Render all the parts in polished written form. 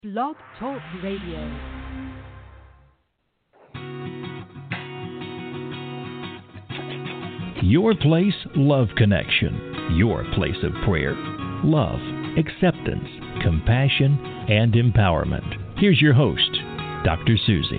Blog Talk Radio. Your Place Love Connection. Your place of prayer, love, acceptance, compassion, and empowerment. Here's your host, Dr. Susie.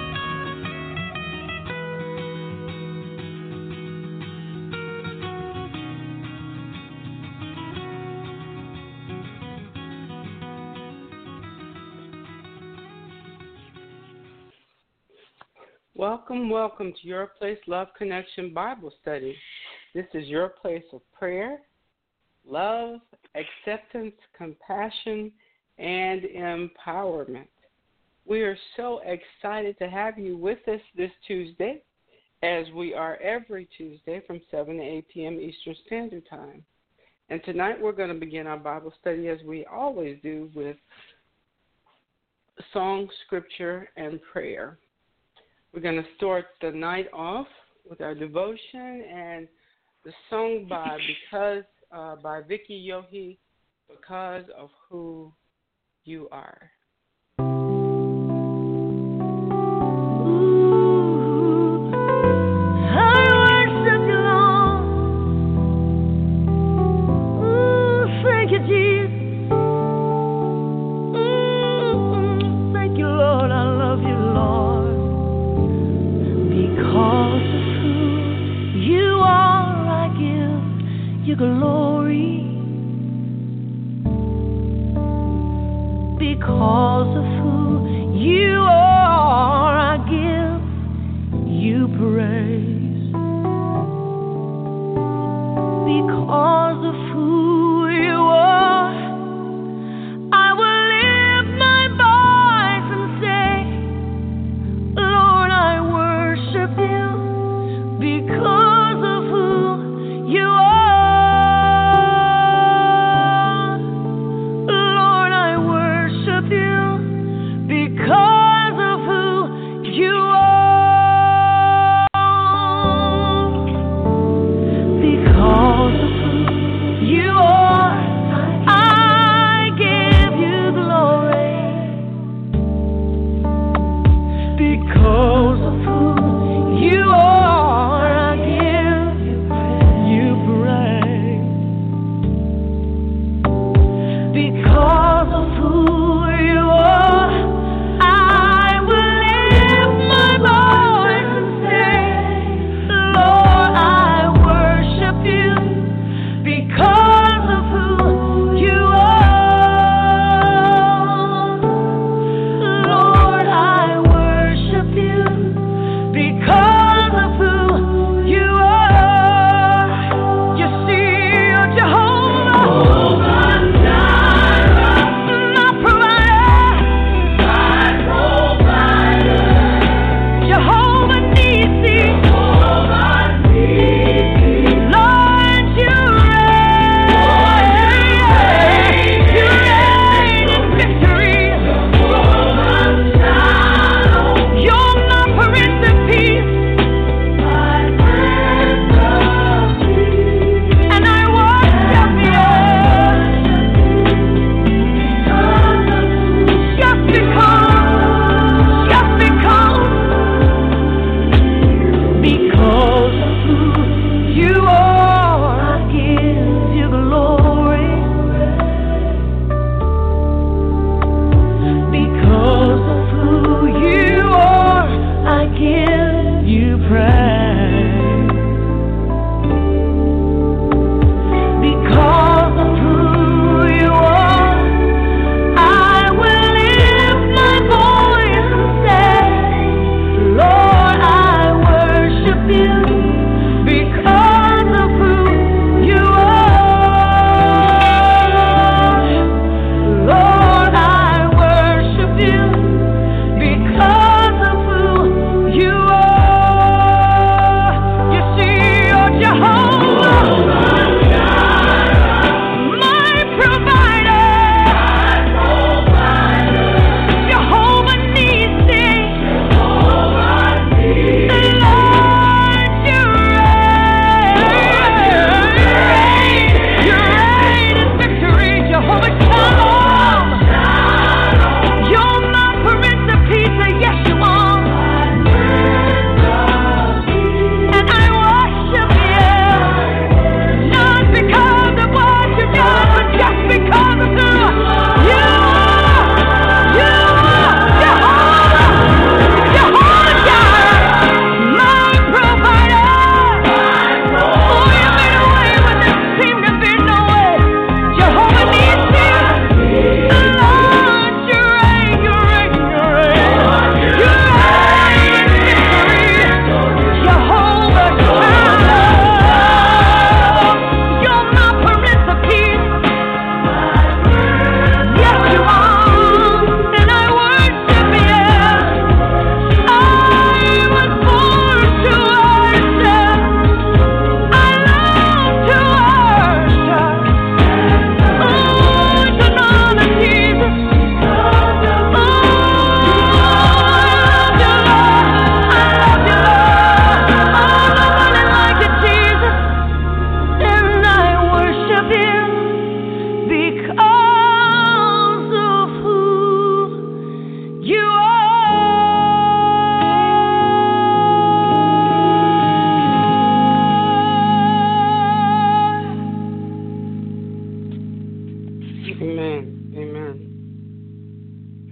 Welcome to Your Place Love Connection Bible Study. This is your place of prayer, love, acceptance, compassion, and empowerment. We are so excited to have you with us this Tuesday, as we are every Tuesday from 7 to 8 p.m. Eastern Standard Time. And tonight we're going to begin our Bible study, as we always do, with song, scripture, and prayer. We're going to start the night off with our devotion and the song by Vicky Yohe, Because of Who You Are. Glory, because of who you are, I give you praise. Because of who you are, I will lift my voice and say, Lord, I worship you because of who you are. Because of who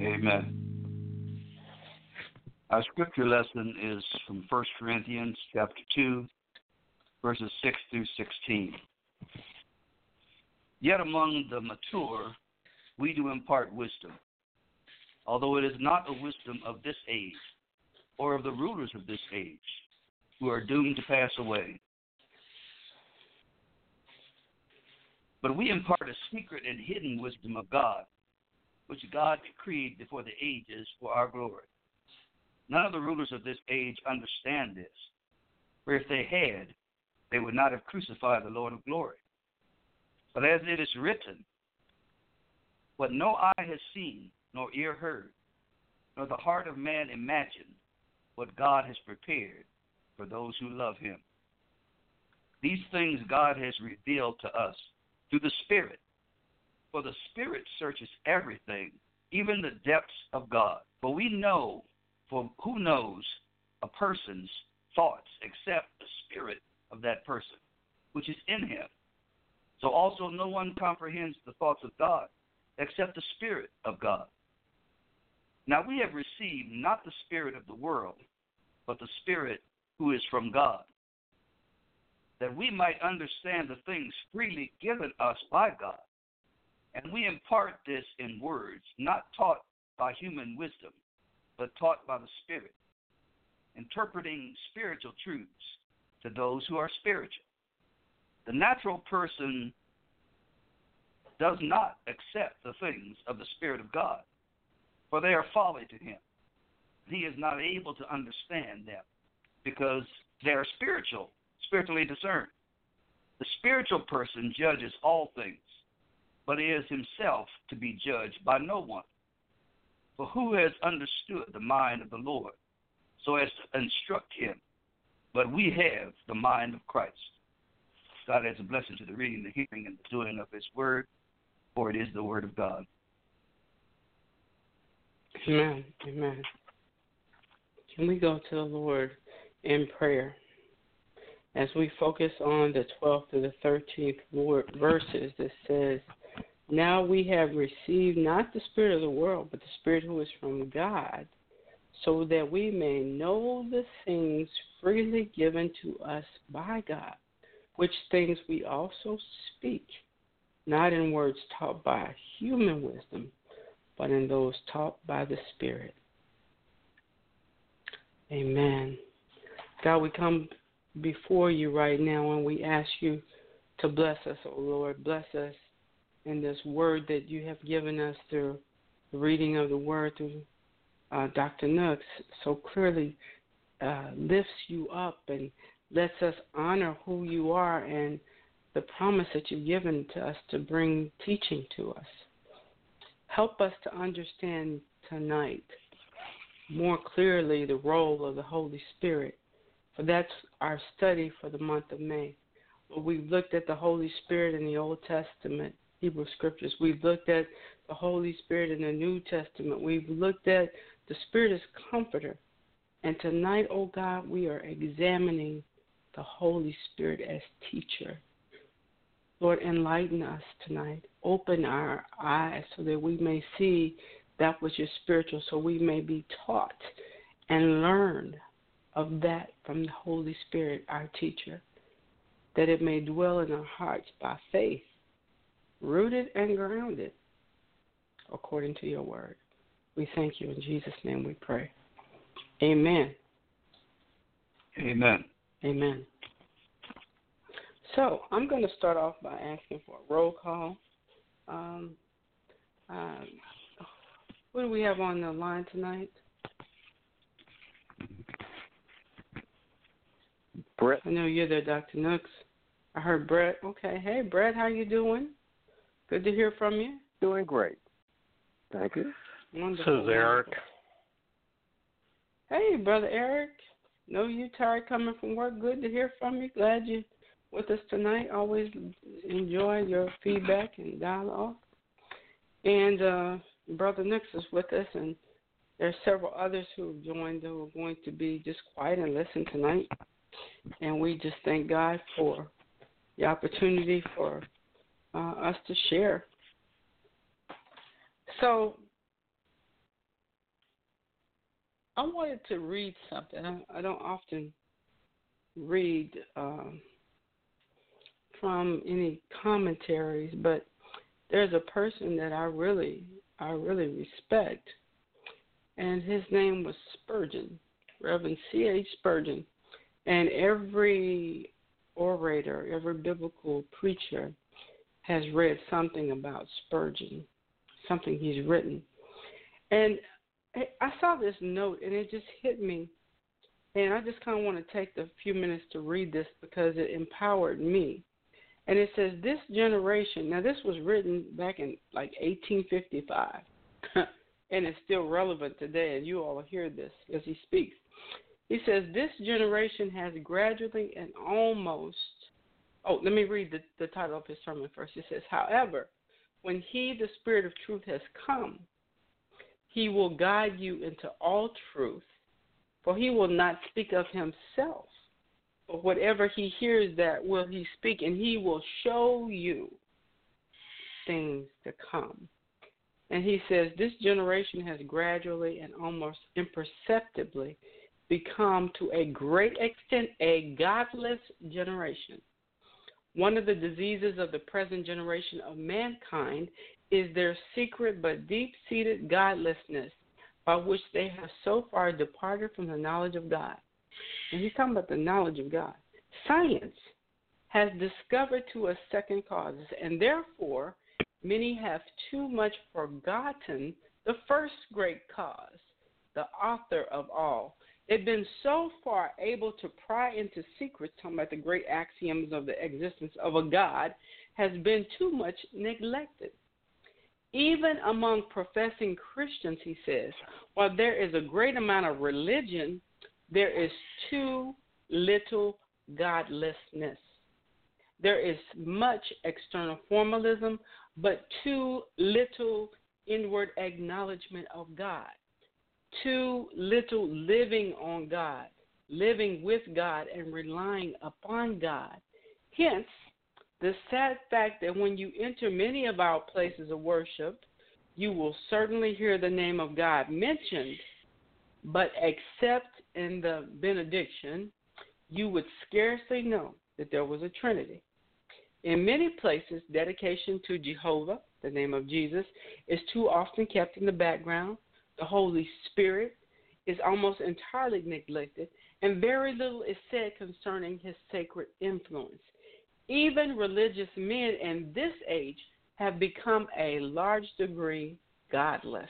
Amen. Our scripture lesson is from 1 Corinthians chapter 2, verses 6 through 16. Yet among the mature we do impart wisdom, although it is not a wisdom of this age or of the rulers of this age, who are doomed to pass away. But we impart a secret and hidden wisdom of God, which God decreed before the ages for our glory. None of the rulers of this age understand this, for if they had, they would not have crucified the Lord of glory. But as it is written, what no eye has seen, nor ear heard, nor the heart of man imagined, what God has prepared for those who love him. These things God has revealed to us through the Spirit. For the Spirit searches everything, even the depths of God. For who knows a person's thoughts except the spirit of that person, which is in him? So also no one comprehends the thoughts of God except the Spirit of God. Now we have received not the spirit of the world, but the Spirit who is from God, that we might understand the things freely given us by God. And we impart this in words, not taught by human wisdom, but taught by the Spirit, interpreting spiritual truths to those who are spiritual. The natural person does not accept the things of the Spirit of God, for they are folly to him. He is not able to understand them, because they are spiritually discerned. The spiritual person judges all things, but he is himself to be judged by no one. For who has understood the mind of the Lord, so as to instruct him? But we have the mind of Christ. God adds a blessing to the reading, the hearing, and the doing of his word, for it is the word of God. Amen. Amen. Can we go to the Lord in prayer as we focus on the 12th to the 13th verses that says, now we have received not the spirit of the world, but the Spirit who is from God, so that we may know the things freely given to us by God, which things we also speak, not in words taught by human wisdom, but in those taught by the Spirit. Amen. God, we come before you right now and we ask you to bless us, O Lord. Bless us in this word that you have given us through the reading of the word through Dr. Nooks so clearly lifts you up and lets us honor who you are and the promise that you've given to us to bring teaching to us. Help us to understand tonight more clearly the role of the Holy Spirit, for that's our study for the month of May. We've looked at the Holy Spirit in the Old Testament, Hebrew Scriptures. We've looked at the Holy Spirit in the New Testament. We've looked at the Spirit as comforter. And tonight, oh God, we are examining the Holy Spirit as teacher. Lord, enlighten us tonight. Open our eyes so that we may see that which is spiritual, so we may be taught and learn of that from the Holy Spirit, our teacher, that it may dwell in our hearts by faith, rooted and grounded according to your word. We thank you. In Jesus' name we pray. Amen. Amen. Amen. So I'm going to start off by asking for a roll call. Who do we have on the line tonight? Brett. I know you're there, Dr. Nooks. I heard Brett. Okay. Hey, Brett, how you doing? Good to hear from you. Doing great. Thank you. Wonderful. This is Eric. Hey, Brother Eric. Know you tired coming from work. Good to hear from you. Glad you're with us tonight. Always enjoy your feedback and dialogue. And Brother Nix is with us, and there are several others who have joined who are going to be just quiet and listen tonight. And we just thank God for the opportunity for us to share. So I wanted to read something. I don't often read from any commentaries, but there's a person that I really respect, and his name was Spurgeon, Reverend C.H. Spurgeon. And every orator, every biblical preacher has read something about Spurgeon, something he's written. And I saw this note, and it just hit me. And I just kind of want to take the few minutes to read this because it empowered me. And it says, this generation, now this was written back in like 1855, and it's still relevant today, and you all hear this as he speaks. He says, this generation has gradually and almost, let me read the title of his sermon first. It says, however, when he, the Spirit of truth, has come, he will guide you into all truth, for he will not speak of himself. But whatever he hears, that will he speak, and he will show you things to come. And he says, this generation has gradually and almost imperceptibly become to a great extent a godless generation. One of the diseases of the present generation of mankind is their secret but deep-seated godlessness, by which they have so far departed from the knowledge of God. And he's talking about the knowledge of God. Science has discovered to us second causes, and therefore many have too much forgotten the first great cause, the author of all. They've been so far able to pry into secrets, talking about the great axioms of the existence of a God, has been too much neglected. Even among professing Christians, he says, while there is a great amount of religion, there is too little godlessness. There is much external formalism, but too little inward acknowledgement of God. Too little living on God, living with God, and relying upon God. Hence, the sad fact that when you enter many of our places of worship, you will certainly hear the name of God mentioned, but except in the benediction, you would scarcely know that there was a Trinity. In many places, dedication to Jehovah, the name of Jesus, is too often kept in the background. The Holy Spirit is almost entirely neglected, and very little is said concerning his sacred influence. Even religious men in this age have become a large degree godless.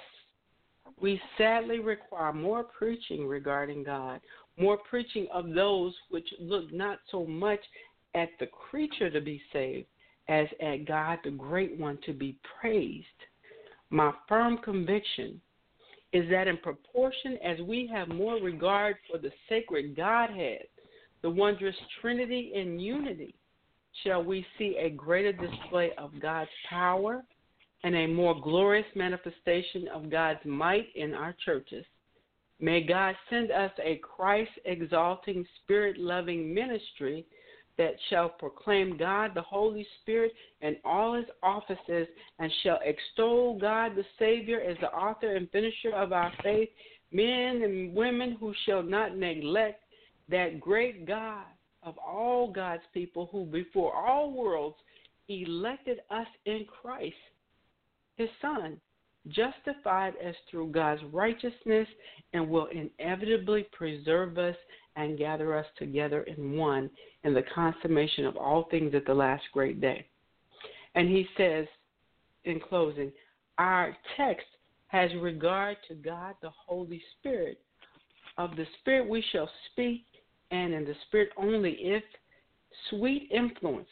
We sadly require more preaching regarding God, more preaching of those which look not so much at the creature to be saved as at God, the great one, to be praised. My firm conviction is that in proportion as we have more regard for the sacred Godhead, the wondrous Trinity in unity, shall we see a greater display of God's power and a more glorious manifestation of God's might in our churches. May God send us a Christ-exalting, Spirit-loving ministry that shall proclaim God, the Holy Spirit, in all his offices, and shall extol God, the Savior, as the author and finisher of our faith, men and women who shall not neglect that great God of all God's people, who before all worlds elected us in Christ, his Son, justified us through God's righteousness, and will inevitably preserve us and gather us together in one in the consummation of all things at the last great day. And he says, in closing, our text has regard to God, the Holy Spirit. Of the Spirit we shall speak, and in the Spirit only, if sweet influence,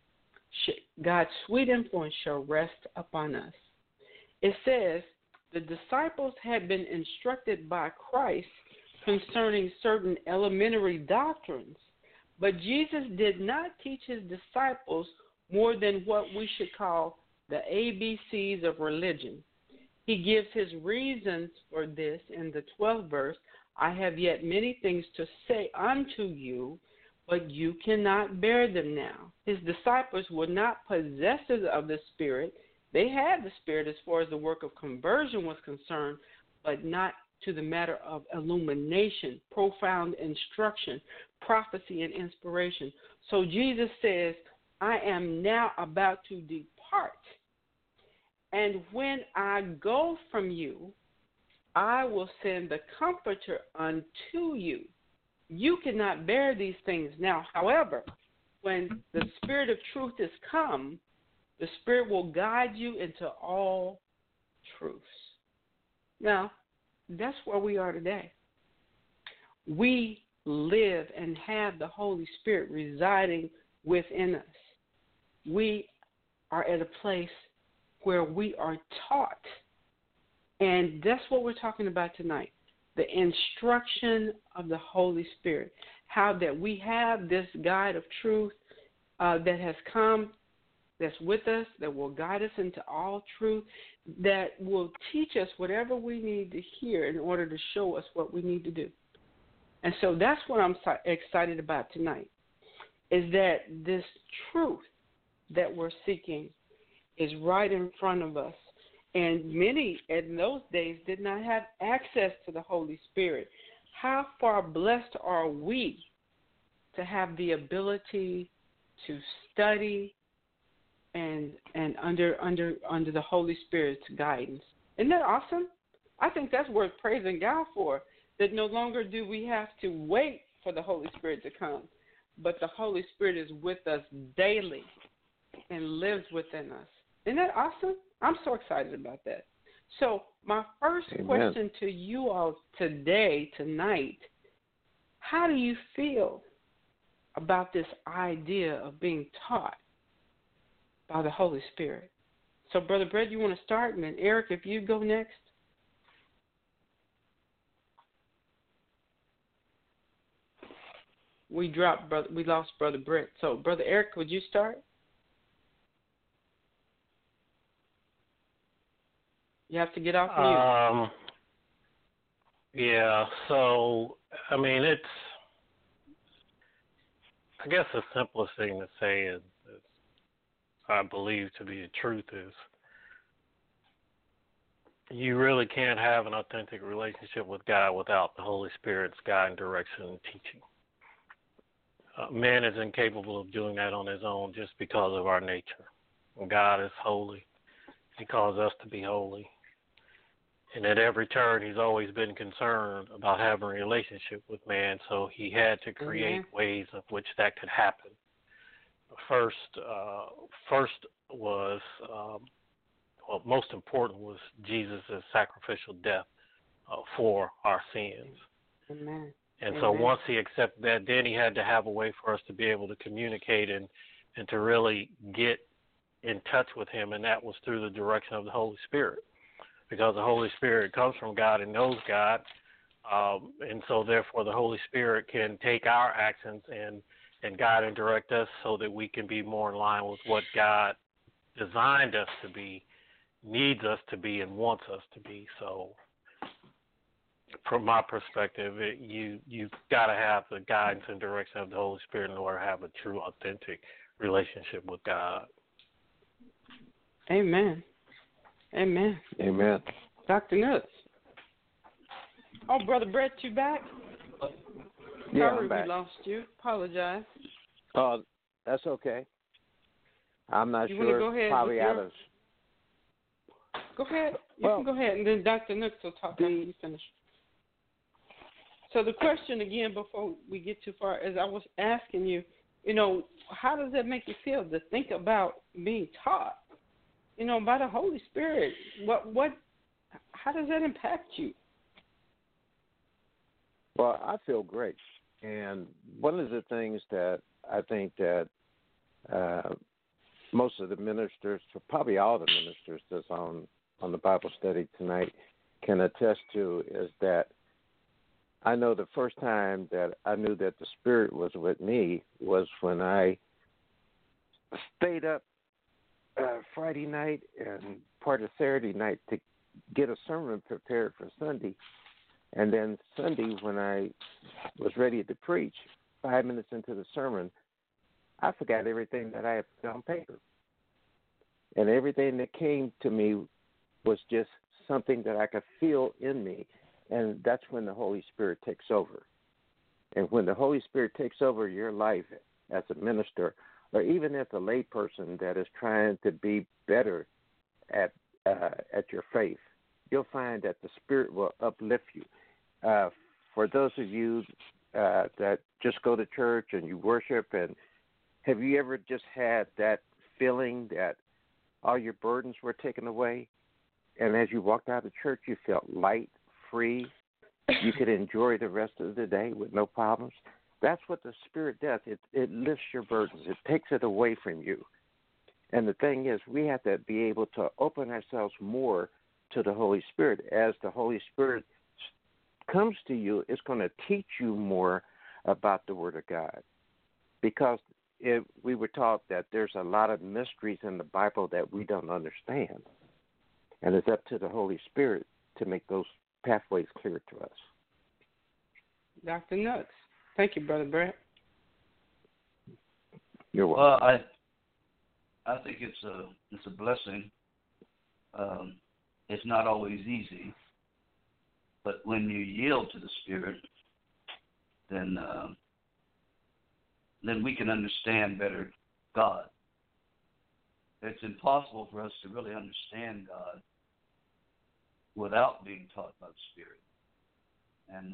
God's sweet influence shall rest upon us. It says, the disciples had been instructed by Christ concerning certain elementary doctrines, but Jesus did not teach his disciples more than what we should call the ABCs of religion. He gives his reasons for this in the 12th verse. I have yet many things to say unto you, but you cannot bear them now. His disciples were not possessors of the Spirit. They had the Spirit as far as the work of conversion was concerned, but not to the matter of illumination, profound instruction, prophecy, and inspiration. So Jesus says, I am now about to depart. And when I go from you, I will send the Comforter unto you. You cannot bear these things now. However, when the Spirit of truth is come, the Spirit will guide you into all truths. Now, that's where we are today. We live and have the Holy Spirit residing within us. We are at a place where we are taught. And that's what we're talking about tonight, the instruction of the Holy Spirit, how that we have this guide of truth that has come, that's with us, that will guide us into all truth, that will teach us whatever we need to hear in order to show us what we need to do. And so that's what I'm excited about tonight, is that this truth that we're seeking is right in front of us. And many in those days did not have access to the Holy Spirit. How far blessed are we to have the ability to study and under the Holy Spirit's guidance? Isn't that awesome? I think that's worth praising God for, that no longer do we have to wait for the Holy Spirit to come, but the Holy Spirit is with us daily and lives within us. Isn't that awesome? I'm so excited about that. So my first question to you all tonight, how do you feel about this idea of being taught by the Holy Spirit? So, Brother Brett, you want to start? And then, Eric, if you go next. We lost Brother Brett. So, Brother Eric, would you start? You have to get off mute. Yeah, so, I mean, I guess the simplest thing to say is I believe to be the truth is you really can't have an authentic relationship with God without the Holy Spirit's guiding, direction, and teaching. Man is incapable of doing that on his own just because of our nature. God is holy. He calls us to be holy. And at every turn, he's always been concerned about having a relationship with man, so he had to create ways of which that could happen. First was, most important was Jesus' sacrificial death for our sins. Amen. And so once he accepted that, then he had to have a way for us to be able to communicate and to really get in touch with him, and that was through the direction of the Holy Spirit. Because the Holy Spirit comes from God and knows God, and so therefore the Holy Spirit can take our actions and guide and direct us so that we can be more in line with what God designed us to be, needs us to be, and wants us to be. So from my perspective, you've got to have the guidance and direction of the Holy Spirit in order to have a true, authentic relationship with God. Amen. Amen. Amen. Dr. Nuts. Oh, Brother Brett, you back? Yeah, Sorry I'm back. we lost you. Apologize. Oh, that's okay. I'm not you sure. Want to go ahead Probably out of. Go ahead. You can go ahead, and then Dr. Nooks will talk after you finish. So the question again, before we get too far, is I was asking you, how does that make you feel to think about being taught, by the Holy Spirit? How does that impact you? Well, I feel great. And one of the things that I think that most of the ministers, probably all the ministers that's on the Bible study tonight can attest to is that I know the first time that I knew that the Spirit was with me was when I stayed up Friday night and part of Saturday night to get a sermon prepared for Sunday. And then Sunday, when I was ready to preach, 5 minutes into the sermon, I forgot everything that I had put on paper. And everything that came to me was just something that I could feel in me. And that's when the Holy Spirit takes over. And when the Holy Spirit takes over your life as a minister, or even as a layperson that is trying to be better at your faith, you'll find that the Spirit will uplift you. For those of you that just go to church and you worship, and have you ever just had that feeling that all your burdens were taken away, and as you walked out of church, you felt light, free, you could enjoy the rest of the day with no problems? That's what the Spirit does. It lifts your burdens. It takes it away from you. And the thing is, we have to be able to open ourselves more to the Holy Spirit. As the Holy Spirit comes to you, it's going to teach you more about the Word of God. Because we were taught that there's a lot of mysteries in the Bible that we don't understand. And it's up to the Holy Spirit to make those pathways clear to us. Dr. Nooks. Thank you, Brother Brett. You're welcome. Well, I think it's a blessing. It's not always easy, but when you yield to the Spirit, then we can understand better God. It's impossible for us to really understand God without being taught by the Spirit. And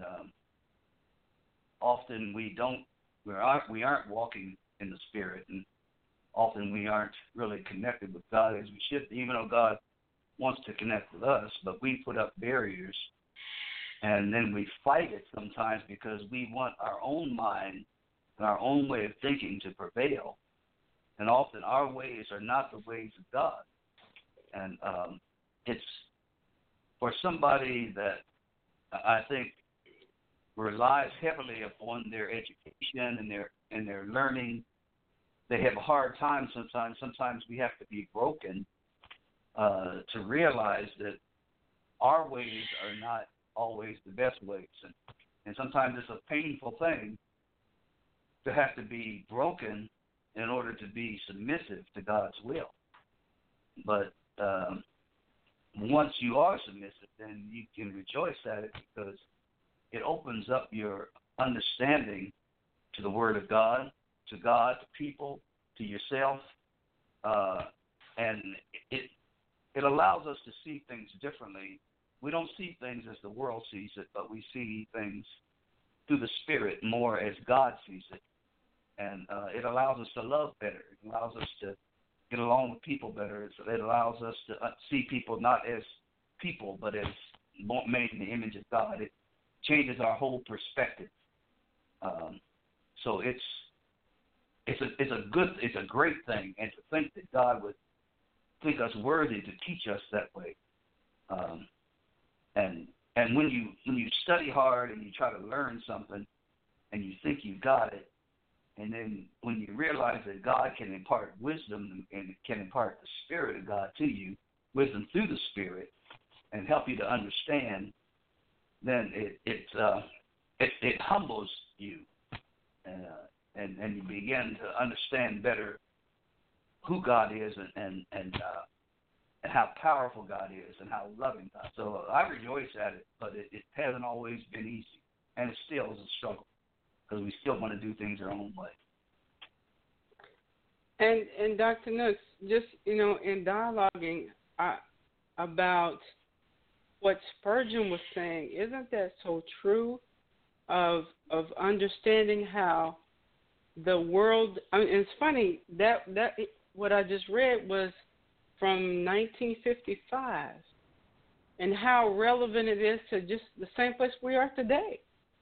often we aren't walking in the Spirit, and often we aren't really connected with God as we should, even though God wants to connect with us, but we put up barriers, and then we fight it sometimes because we want our own mind and our own way of thinking to prevail. And often our ways are not the ways of God. And it's for somebody that I think relies heavily upon their education and their learning. They have a hard time sometimes. Sometimes we have to be broken to realize that our ways are not always the best ways. And sometimes it's a painful thing to have to be broken in order to be submissive to God's will. But once you are submissive, then you can rejoice at it because it opens up your understanding to the Word of God, to people, to yourself, and it allows us to see things differently. We don't see things as the world sees it, but we see things through the Spirit more as God sees it. And it allows us to love better. It allows us to get along with people better. It allows us to see people not as people, but as made in the image of God. It changes our whole perspective. So it's a great thing, and to think that God would think us worthy to teach us that way. And when you study hard and you try to learn something, and you think you got it, and then when you realize that God can impart wisdom and can impart the Spirit of God to you, wisdom through the Spirit, and help you to understand, then it humbles you, and you begin to understand better who God is and how powerful God is and how loving God. So I rejoice at it, but it hasn't always been easy, and it still is a struggle because we still want to do things our own way. And Dr. Nooks, just in dialoguing about what Spurgeon was saying, isn't that so true? Of understanding how the world. I mean, it's funny that what I just read was from 1955, and how relevant it is to just the same place we are today.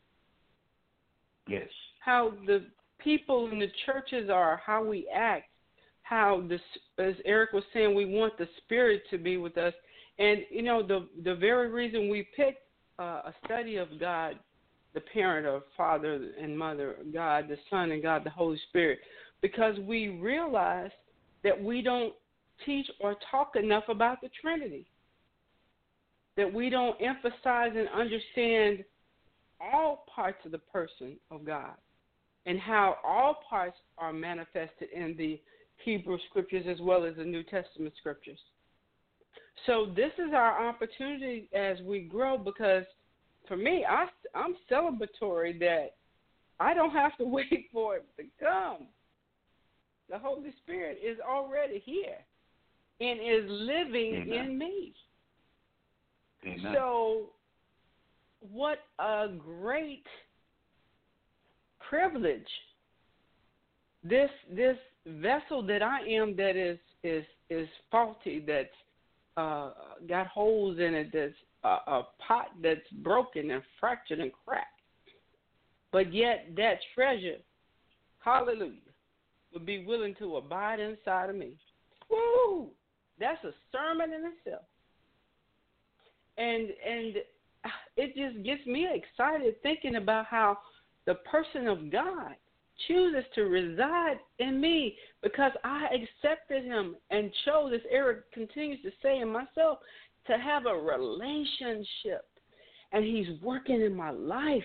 Yes. How the people in the churches are, how we act, how this, as Eric was saying, we want the Spirit to be with us, and the very reason we picked a study of God, the parent of Father and Mother, God, the Son, and God, the Holy Spirit, because we realize that we don't teach or talk enough about the Trinity, that we don't emphasize and understand all parts of the person of God and how all parts are manifested in the Hebrew Scriptures as well as the New Testament Scriptures. So this is our opportunity as we grow, because for me, I'm celebratory that I don't have to wait for it to come. The Holy Spirit is already here and is living Amen. in me. Amen. So what a great privilege. This vessel that I am that is faulty, that's got holes in it, that's a pot that's broken and fractured and cracked. But yet that treasure, hallelujah, would be willing to abide inside of me. Woo! That's a sermon in itself. And it just gets me excited thinking about how the person of God chooses to reside in me because I accepted him and chose, as Eric continues to say in myself, to have a relationship. And he's working in my life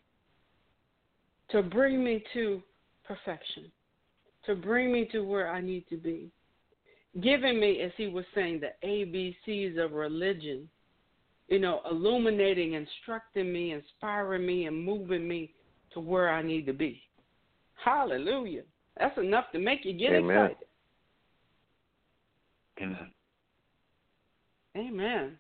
to bring me to perfection, to bring me to where I need to be, giving me, as he was saying, the ABCs of religion, illuminating, instructing me, inspiring me, and moving me to where I need to be. Hallelujah. That's enough to make you get Amen. excited. Amen. Amen.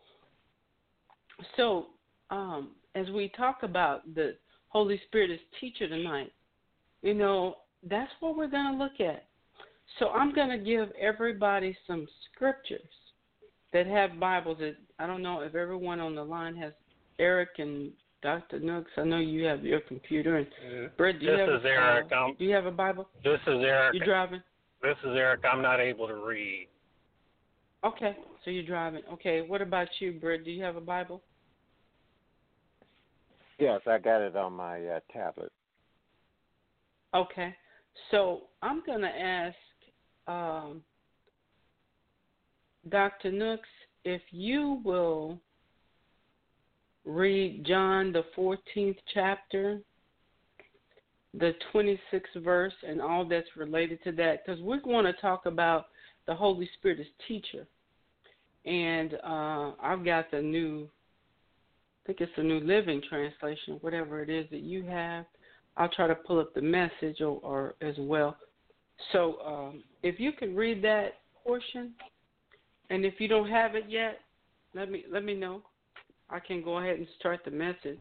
So, as we talk about the Holy Spirit as teacher tonight, that's what we're going to look at. So I'm going to give everybody some scriptures that have Bibles. I don't know if everyone on the line has. Eric and Dr. Nooks, I know you have your computer. And Brett, do you have Eric. Do you have a Bible? This is Eric. You driving? This is Eric. I'm not able to read. Okay, so you're driving. Okay, what about you, Brett? Do you have a Bible? Yes, I got it on my tablet. Okay, so I'm going to ask Dr. Nooks if you will read John, the 14th chapter, the 26th verse, and all that's related to that, because we're going to talk about the Holy Spirit as teacher. And I've got the new, I think it's the New Living Translation, whatever it is that you have. I'll try to pull up the message or as well. So if you could read that portion, and if you don't have it yet, let me know. I can go ahead and start the message.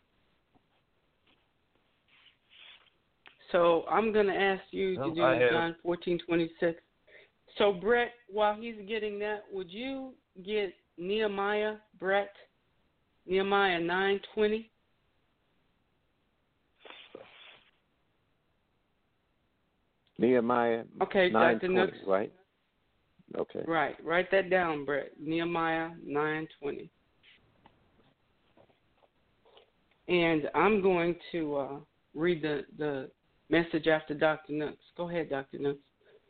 So I'm going to ask you to do John 14:26. So Brett, while he's getting that, would you get Nehemiah, Brett? Nehemiah 9:20. Nehemiah 9:20, right? Okay. Right. Write that down, Brett. Nehemiah 9:20. And I'm going to read the message after Dr. Nooks. Go ahead, Dr. Nooks.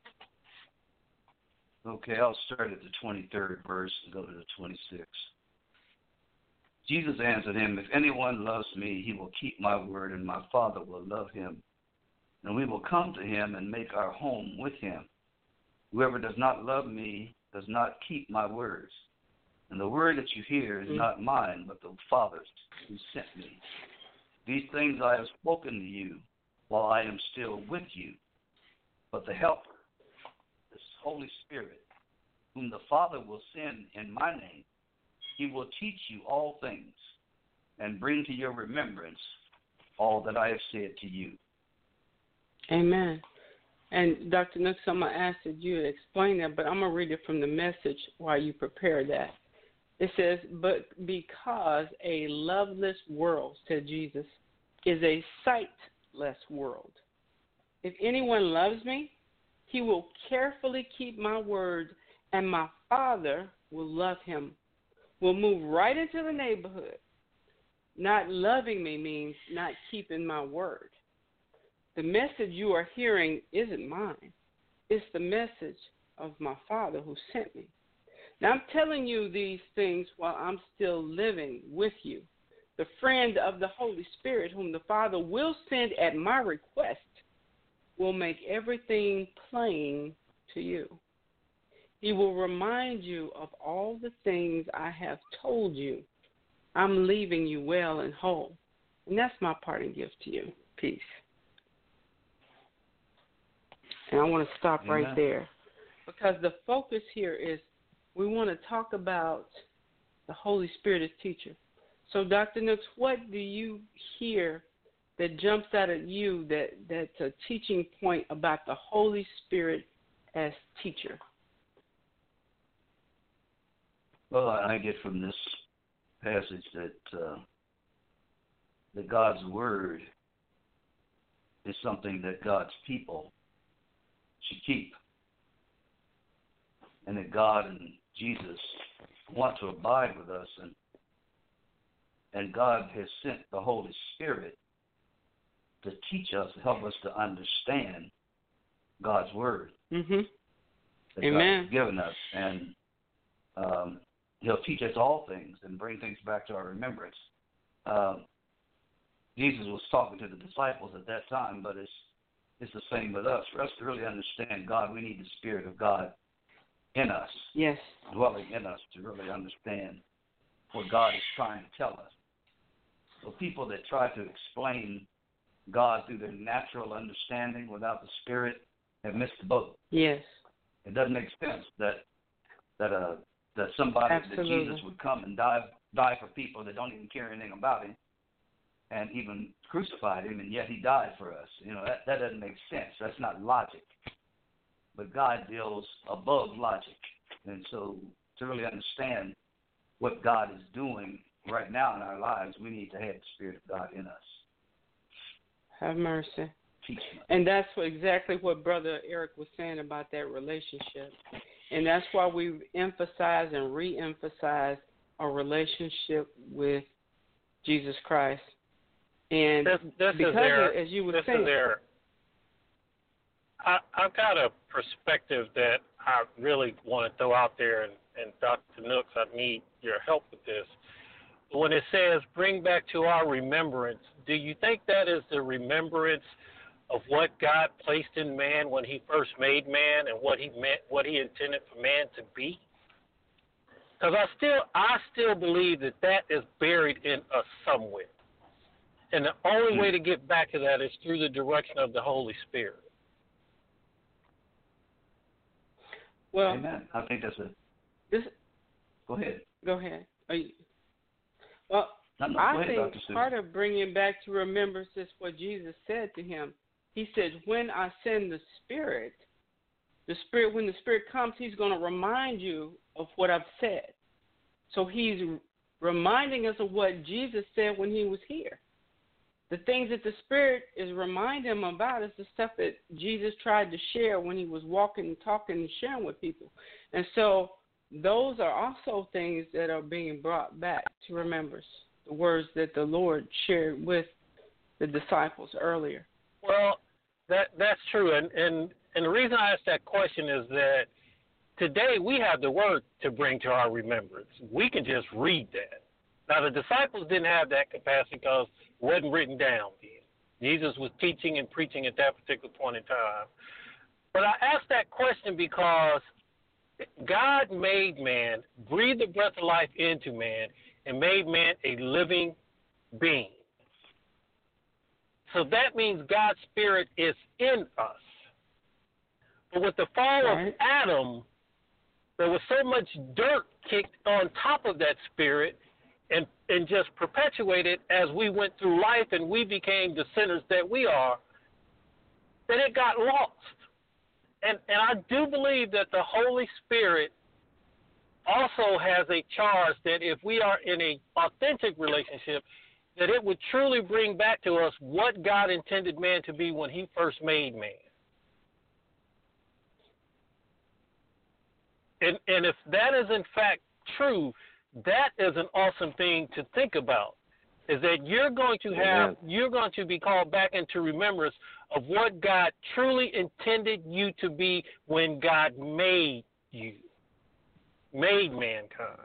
Okay, I'll start at the 23rd verse and go to the 26th. Jesus answered him, "If anyone loves me, he will keep my word, and my Father will love him. And we will come to him and make our home with him. Whoever does not love me does not keep my words. And the word that you hear is not mine, but the Father's who sent me. These things I have spoken to you while I am still with you. But the Helper, this Holy Spirit, whom the Father will send in my name, he will teach you all things and bring to your remembrance all that I have said to you." Amen. And Dr. Nooks, I'm going to ask that you explain that, but I'm going to read it from the message while you prepare that. It says, "But because a loveless world," said Jesus, "is a sightless world. If anyone loves me, he will carefully keep my word, and my Father will love him." We'll move right into the neighborhood. Not loving me means not keeping my word. The message you are hearing isn't mine. It's the message of my Father who sent me. Now, I'm telling you these things while I'm still living with you. The friend of the Holy Spirit, whom the Father will send at my request, will make everything plain to you. He will remind you of all the things I have told you. I'm leaving you well and whole. And that's my parting gift to you. Peace. And I want to stop right there, because the focus here is we want to talk about the Holy Spirit as teacher. So, Dr. Nooks, what do you hear that jumps out at you that's a teaching point about the Holy Spirit as teacher? Well, I get from this passage that God's Word is something that God's people should keep, and that God and Jesus want to abide with us, and God has sent the Holy Spirit to teach us, to help us to understand God's Word. Mm-hmm. That Amen. God has given us, and He'll teach us all things and bring things back to our remembrance. Jesus was talking to the disciples at that time, but it's the same with us. For us to really understand God, we need the Spirit of God in us, yes, dwelling in us, to really understand what God is trying to tell us. So people that try to explain God through their natural understanding without the Spirit have missed the boat. yes. It doesn't make sense that somebody, Absolutely. that Jesus would come and die for people that don't even care anything about Him, and even crucified Him, and yet He died for us. That doesn't make sense. That's not logic. But God deals above logic. And so to really understand what God is doing right now in our lives, we need to have the Spirit of God in us. Have mercy. Teaching us. And that's exactly what Brother Eric was saying about that relationship. And that's why we emphasize and re-emphasize our relationship with Jesus Christ. And this because is there, as you were this saying, is there. I've got a perspective that I really want to throw out there, and Dr. Nooks, I need your help with this. When it says, bring back to our remembrance, do you think that is the remembrance of what God placed in man when He first made man, and what He intended for man to be? Because I still believe that is buried in us somewhere. And the only way to get back to that is through the direction of the Holy Spirit. well, Amen. I think that's Go ahead. Go ahead. Well, No, go I ahead, think Dr. Sue. part of bringing back to remembrance is what Jesus said to him. He said, when I send the Spirit, when the Spirit comes, He's going to remind you of what I've said. So He's reminding us of what Jesus said when He was here. The things that the Spirit is reminding Him about is the stuff that Jesus tried to share when He was walking and talking and sharing with people. And so those are also things that are being brought back to remembrance, the words that the Lord shared with the disciples earlier. Well, that's true. And the reason I asked that question is that today we have the Word to bring to our remembrance. We can just read that. Now, the disciples didn't have that capacity because it wasn't written down then. Jesus was teaching and preaching at that particular point in time. But I asked that question because God made man, breathed the breath of life into man, and made man a living being. So that means God's Spirit is in us. But with the fall of Adam, there was so much dirt kicked on top of that Spirit and just perpetuated as we went through life and we became the sinners that we are, that it got lost. And I do believe that the Holy Spirit also has a charge that if we are in an authentic relationship, that it would truly bring back to us what God intended man to be when He first made man. And if that is in fact true, that is an awesome thing to think about, is that you're going to be called back into remembrance of what God truly intended you to be when God made you, made mankind.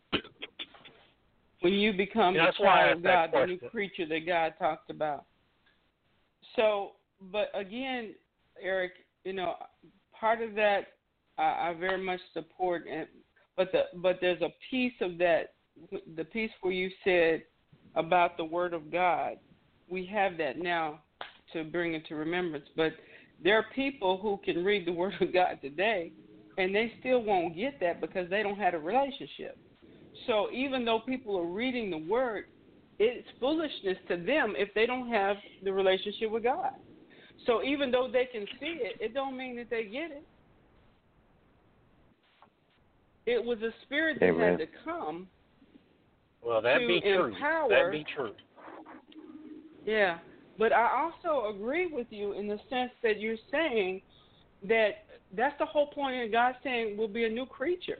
When you become the child of God, the new creature that God talked about. So, but again, Eric, part of that I very much support, but there's a piece of that the piece where you said about the Word of God, we have that now to bring it to remembrance. But there are people who can read the Word of God today, and they still won't get that because they don't have a relationship. So even though people are reading the Word, it's foolishness to them if they don't have the relationship with God. So even though they can see it, it don't mean that they get it. It was a spirit that had to come. Well, that'd be true. That'd be true. Yeah, but I also agree with you in the sense that you're saying that that's the whole point of God saying we'll be a new creature.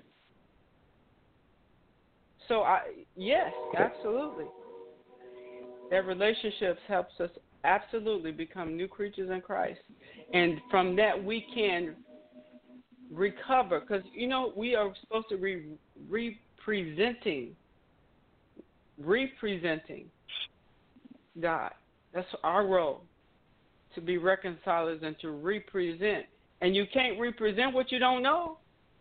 So, yes, absolutely. That relationships helps us absolutely become new creatures in Christ. And from that we can recover. Because, you know, we are supposed to be representing God. That's our role, to be reconcilers and to represent. And you can't represent what you don't know.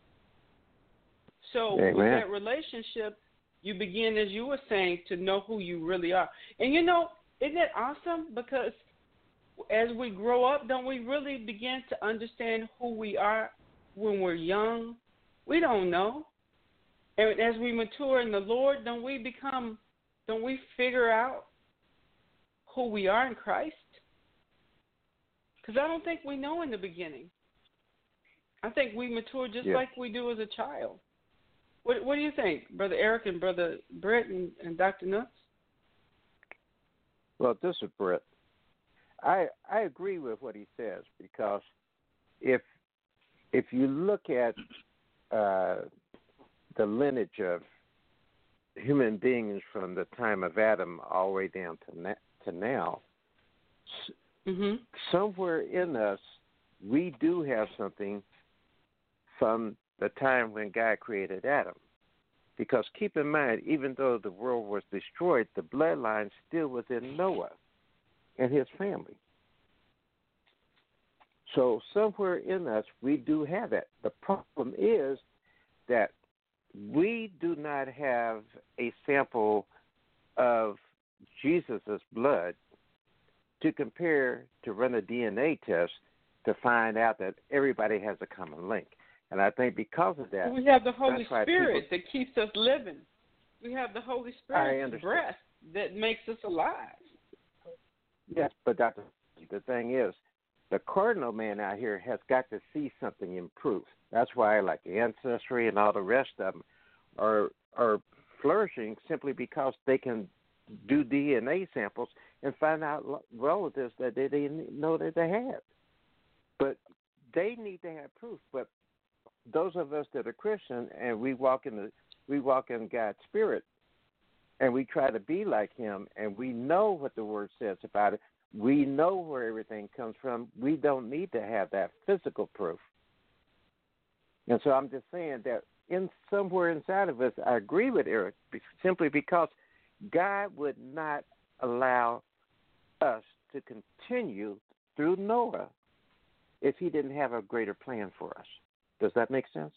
So with that relationship, you begin, as you were saying, to know who you really are. And, you know, isn't it awesome? Because as we grow up, don't we really begin to understand who we are when we're young? We don't know. And as we mature in the Lord, don't we figure out who we are in Christ? Because I don't think we know in the beginning. I think we mature just like we do as a child. What do you think, Brother Eric and Brother Brett and Dr. Nooks? Well, this is Brett. I agree with what he says, because if you look at the lineage of human beings from the time of Adam all the way down to now, somewhere in us we do have something from the time when God created Adam. Because keep in mind, even though the world was destroyed, the bloodline still was in Noah and his family. So somewhere in us, we do have that. The problem is that we do not have a sample of Jesus' blood to compare, to run a DNA test to find out that everybody has a common link. And I think because of that, we have the Holy Spirit that keeps us living. We have the Holy Spirit's breath that makes us alive. Yes, but Dr. The thing is, the cardinal man out here has got to see something improve. That's why, like Ancestry and all the rest of them are flourishing, simply because they can do DNA samples and find out relatives that they didn't know that they had. But they need to have proof. But those of us that are Christian and we walk in God's Spirit, and we try to be like Him, and we know what the Word says about it. We know where everything comes from. We don't need to have that physical proof. And so I'm just saying that somewhere inside of us, I agree with Eric, simply because God would not allow us to continue through Noah if He didn't have a greater plan for us. Does that make sense?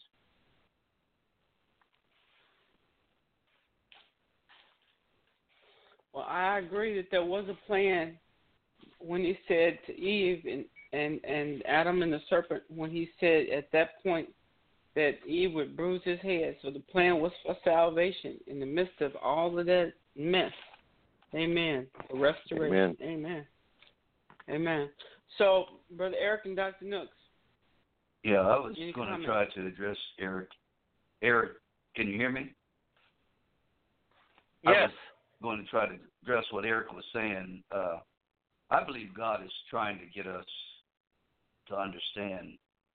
Well, I agree that there was a plan when He said to Eve and Adam and the serpent, when He said at that point that Eve would bruise his head. So the plan was for salvation in the midst of all of that mess. Amen. For restoration. Amen. So, Brother Eric and Dr. Nooks. Yeah, I was going to try to address Eric. Eric, can you hear me? Yes. I was going to try to address what Eric was saying. I believe God is trying to get us to understand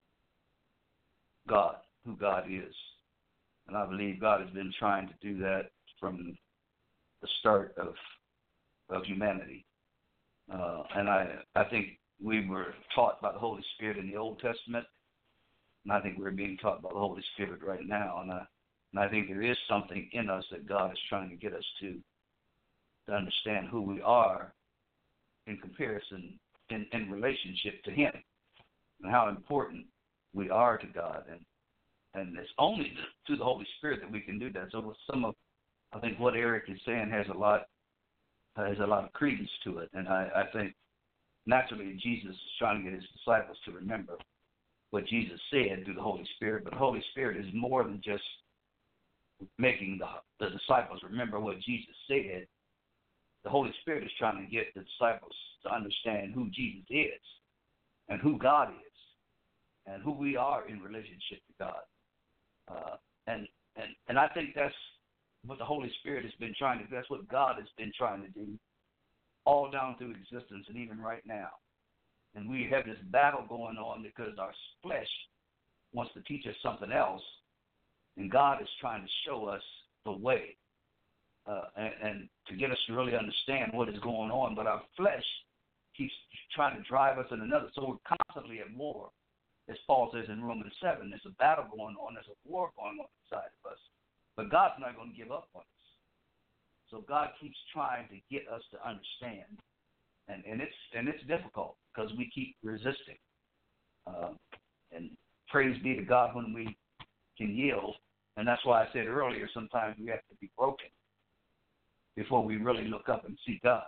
God, who God is. And I believe God has been trying to do that from the start of humanity. And I think we were taught by the Holy Spirit in the Old Testament, and I think we're being taught by the Holy Spirit right now. And I think there is something in us that God is trying to get us to understand who we are in comparison, in relationship to Him, and how important we are to God. And it's only through the Holy Spirit that we can do that. So some of I think what Eric is saying has a lot of credence to it, and I think naturally Jesus is trying to get his disciples to remember what Jesus said through the Holy Spirit. But the Holy Spirit is more than just making the disciples remember what Jesus said. The Holy Spirit is trying to get the disciples to understand who Jesus is and who God is and who we are in relationship to God. And I think that's what the Holy Spirit has been trying to do. That's what God has been trying to do all down through existence and even right now. And we have this battle going on because our flesh wants to teach us something else, and God is trying to show us the way and to get us to really understand what is going on. But our flesh keeps trying to drive us in another. So we're constantly at war. As Paul says in Romans 7, there's a battle going on, there's a war going on inside of us. But God's not going to give up on us. So God keeps trying to get us to understand. And it's difficult because we keep resisting. And praise be to God when we can yield. And that's why I said earlier, sometimes we have to be broken before we really look up and see God.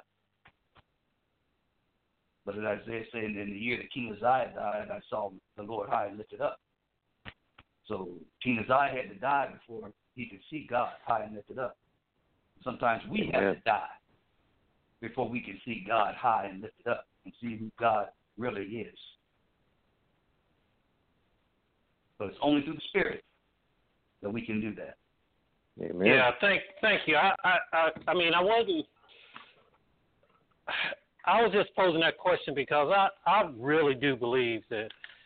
But as Isaiah said, in the year that King Uzziah died, I saw the Lord high and lifted up. So King Uzziah had to die before he could see God high and lifted up. Sometimes we have to die before we can see God high and lifted up and see who God really is. But it's only through the Spirit that we can do that. Amen. Yeah, thank you. I mean, I was just posing that question because I really do believe that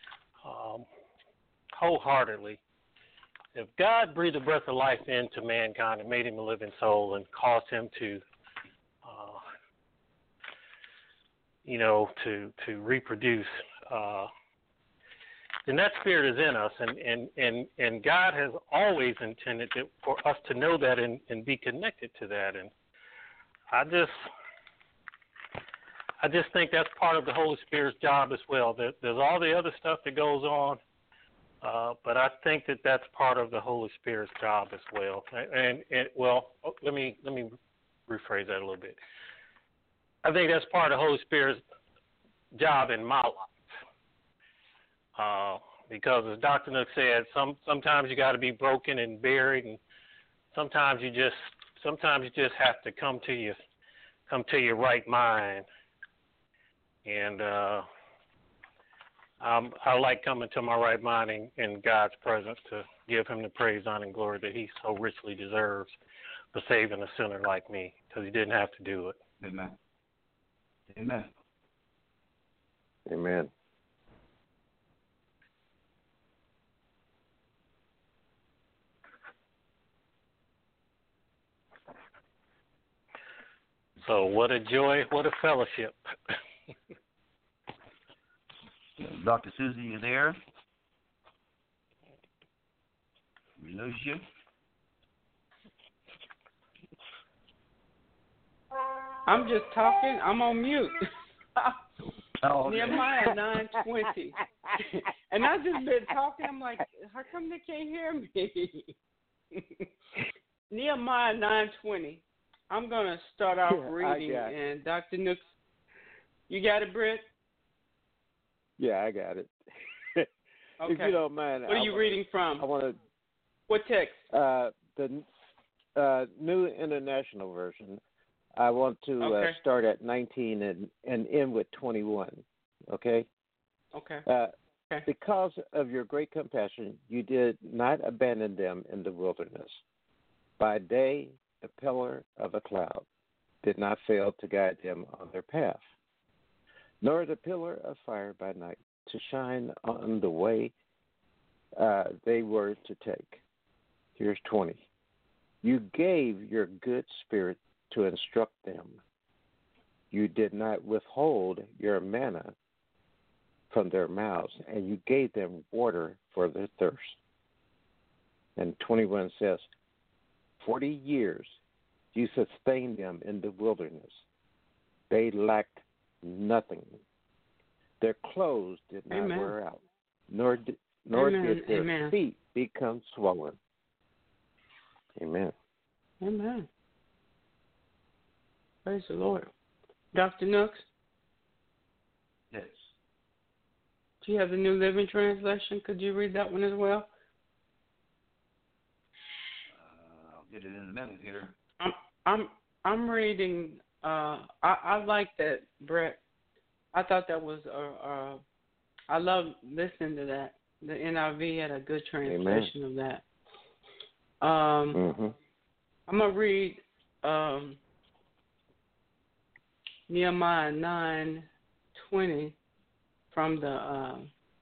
wholeheartedly, if God breathed a breath of life into mankind and made him a living soul and caused him to, to reproduce, then that spirit is in us, and God has always intended for us to know that and be connected to that. And I just think that's part of the Holy Spirit's job as well. There's all the other stuff that goes on, but I think that that's part of the Holy Spirit's job as well. And let me rephrase that a little bit. I think that's part of the Holy Spirit's job in my life. Because as Dr. Nook said, sometimes you got to be broken and buried, and sometimes you just have to come to your right mind. And I like coming to my right mind in God's presence to give him the praise, honor, and glory that he so richly deserves for saving a sinner like me, because he didn't have to do it. Amen. Amen. Amen. So what a joy, what a fellowship. Dr. Susie, you there? We lose you. I'm just talking. I'm on mute. Oh, okay. Nehemiah 9:20. And I just been talking. I'm like, how come they can't hear me? Nehemiah 9:20. I'm going to start off reading. And Dr. Nooks, you got it, Britt? Yeah, I got it. Okay. If you don't mind. What are you reading from? I want to. What text? The New International Version. I want to start at 19 and end with 21. Okay? Okay. Because of your great compassion, you did not abandon them in the wilderness. By day, the pillar of a cloud did not fail to guide them on their path, nor the pillar of fire by night to shine on the way they were to take. Here's 20. You gave your good spirit to instruct them. You did not withhold your manna from their mouths, and you gave them water for their thirst. And 21 says, 40 years you sustained them in the wilderness. They lacked nothing. Their clothes did not wear out, nor did their feet become swollen. Amen. Amen. Praise the Lord. Dr. Nooks, Yes. do you have the New Living Translation? Could you read that one as well? I'll get it in a minute here. I'm reading. I like that, Brett. I thought that was. I love listening to that. The NIV had a good translation of that. I'm gonna read Nehemiah 9:20 from the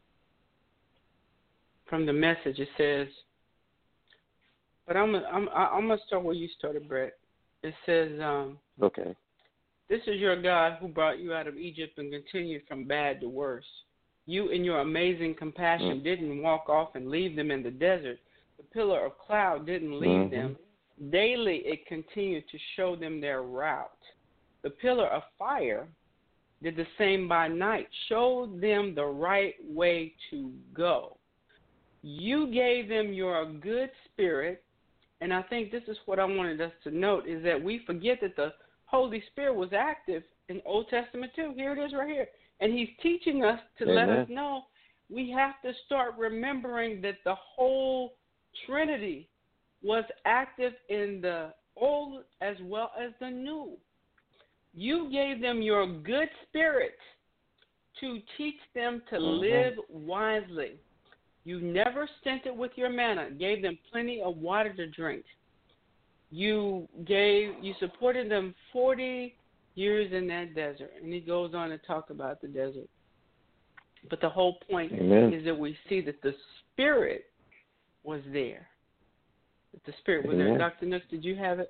Message. It says, but I'm gonna start where you started, Brett. It says, Okay. This is your God who brought you out of Egypt and continued from bad to worse. You, in your amazing compassion, didn't walk off and leave them in the desert. The pillar of cloud didn't leave them. Daily it continued to show them their route. The pillar of fire did the same by night, showed them the right way to go. You gave them your good spirit, and I think this is what I wanted us to note, is that we forget that the Holy Spirit was active in Old Testament too. Here it is right here. And he's teaching us to let us know we have to start remembering that the whole Trinity was active in the Old as well as the New. You gave them your good spirit to teach them to live wisely. You never stinted with your manna, gave them plenty of water to drink. You supported them 40 years in that desert. And he goes on to talk about the desert. But the whole point is that we see that the Spirit was there. That the Spirit was there. Dr. Nooks, did you have it?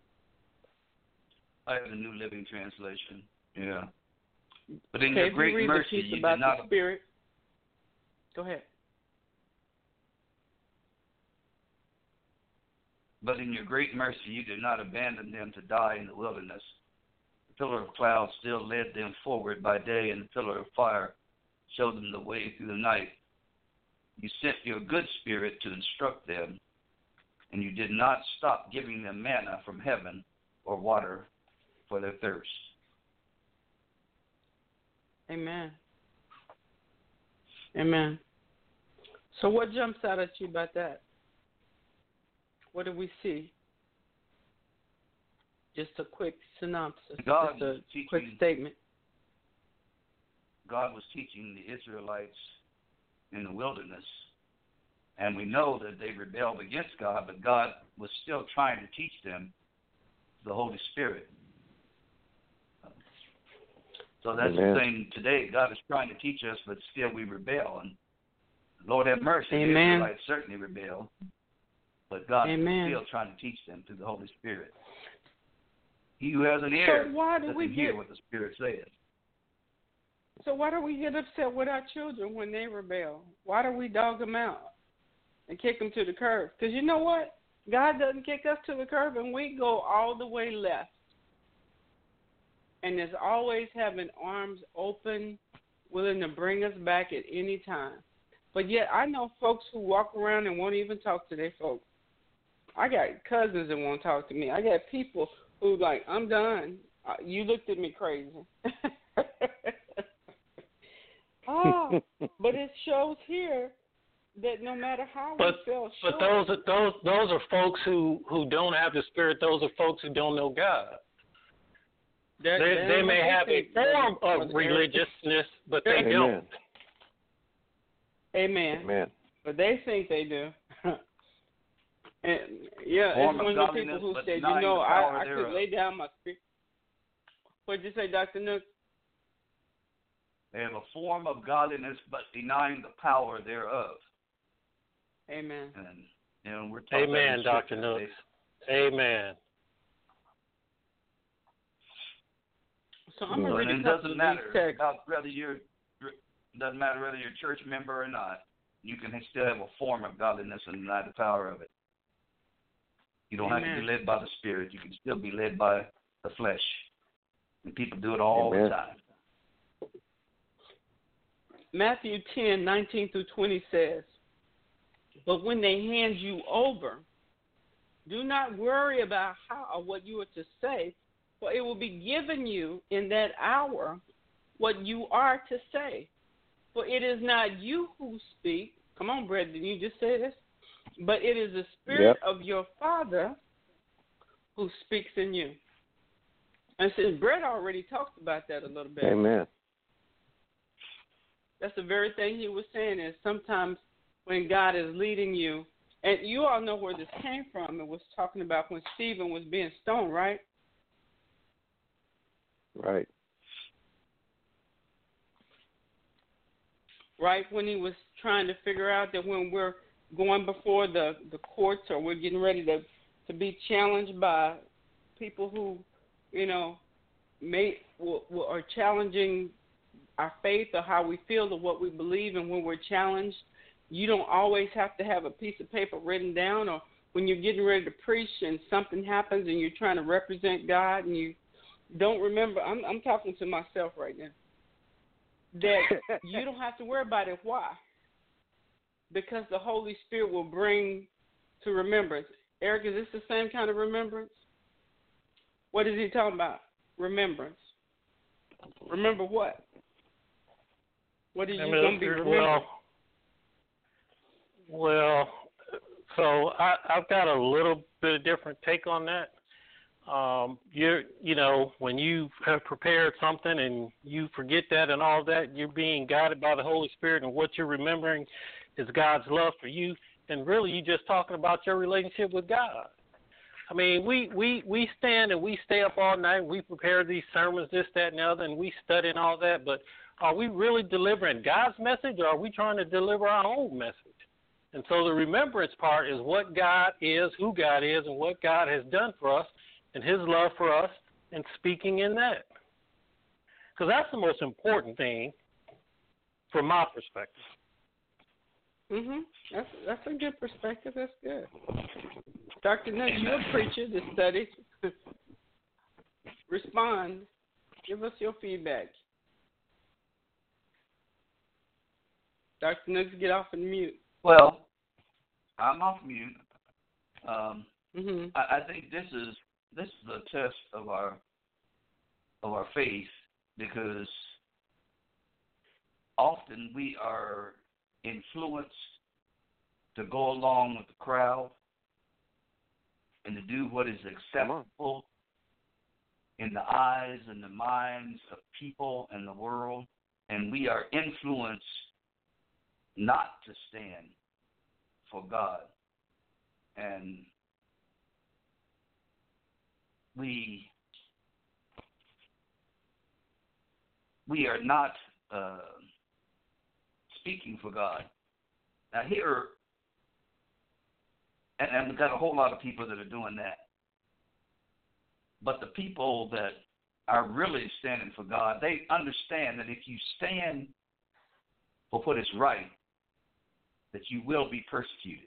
I have the New Living Translation. Yeah. But in your great mercy, you did not. The Spirit. Go ahead. But in your great mercy, you did not abandon them to die in the wilderness. The pillar of cloud still led them forward by day, and the pillar of fire showed them the way through the night. You sent your good spirit to instruct them, and you did not stop giving them manna from heaven or water for their thirst. Amen. Amen. So what jumps out at you about that? What do we see? Just a quick synopsis, just a quick statement. God was teaching the Israelites in the wilderness, and we know that they rebelled against God, but God was still trying to teach them the Holy Spirit. So that's the thing today. God is trying to teach us, but still we rebel. And Lord have mercy, the Israelites certainly rebel, but God is still trying to teach them through the Holy Spirit. He who has an ear, let him hear what the Spirit says. So why do we get upset with our children when they rebel? Why do we dog them out and kick them to the curb? Because you know what? God doesn't kick us to the curb, and we go all the way left. And is always having arms open, willing to bring us back at any time. But yet I know folks who walk around and won't even talk to their folks. I got cousins that won't talk to me. I got people who like, I'm done. You looked at me crazy. But it shows here that no matter how we feel short. But those are folks who don't have the Spirit. Those are folks who don't know God. They may have a form of religiousness, but they don't. Amen. But they think they do. And it's one of the people who said, I could lay down my spirit. What did you say, Dr. Nooks? They have a form of godliness, but denying the power thereof. Amen. And we're talking Amen, Dr. Nooks. Amen. So I'm going to read it doesn't matter whether you're a church member or not. You can still have a form of godliness and deny the power of it. You don't have to be led by the Spirit. You can still be led by the flesh. And people do it all the time. Matthew 10:19-20 says, but when they hand you over, Do not worry about how or what you are to say, for it will be given you in that hour what you are to say. For it is not you who speak. Come on, Brethren, you just said this. But it is the Spirit of your Father who speaks in you. And since Brett already talked about that a little bit. Amen. That's the very thing he was saying, is sometimes when God is leading you, and you all know where this came from. It was talking about when Stephen was being stoned, right? Right. Right, when he was trying to figure out that when we're going before the courts, or we're getting ready to be challenged by people who, you know, are challenging our faith or how we feel or what we believe, and when we're challenged, you don't always have to have a piece of paper written down, or when you're getting ready to preach and something happens and you're trying to represent God and you don't remember. I'm talking to myself right now. That you don't have to worry about it. Why? Because the Holy Spirit will bring to remembrance. Eric, is this the same kind of remembrance? What is he talking about? Remembrance. Remember what? What are you going to be remembering? Well, so I've got a little bit of different take on that. You know, when you have prepared something and you forget that and all that, you're being guided by the Holy Spirit, and what you're remembering is God's love for you, and really you're just talking about your relationship with God. I mean, we stand and we stay up all night, and we prepare these sermons, this, that, and the other, and we study and all that, but are we really delivering God's message, or are we trying to deliver our own message? And so the remembrance part is what God is, who God is, and what God has done for us, and his love for us, and speaking in that. Because that's the most important thing from my perspective. That's a good perspective. That's good. Dr. Nutt, you're a preacher that studies. Respond. Give us your feedback. Dr. Nutt, get off and mute. Well, I'm off mute. I think this is a test of our faith, because often we are influenced to go along with the crowd and to do what is acceptable in the eyes and the minds of people and the world, and we are influenced not to stand for God. And we are not speaking for God. Now here, and we've got a whole lot of people that are doing that. But the people that are really standing for God, they understand that if you stand for what is right, that you will be persecuted.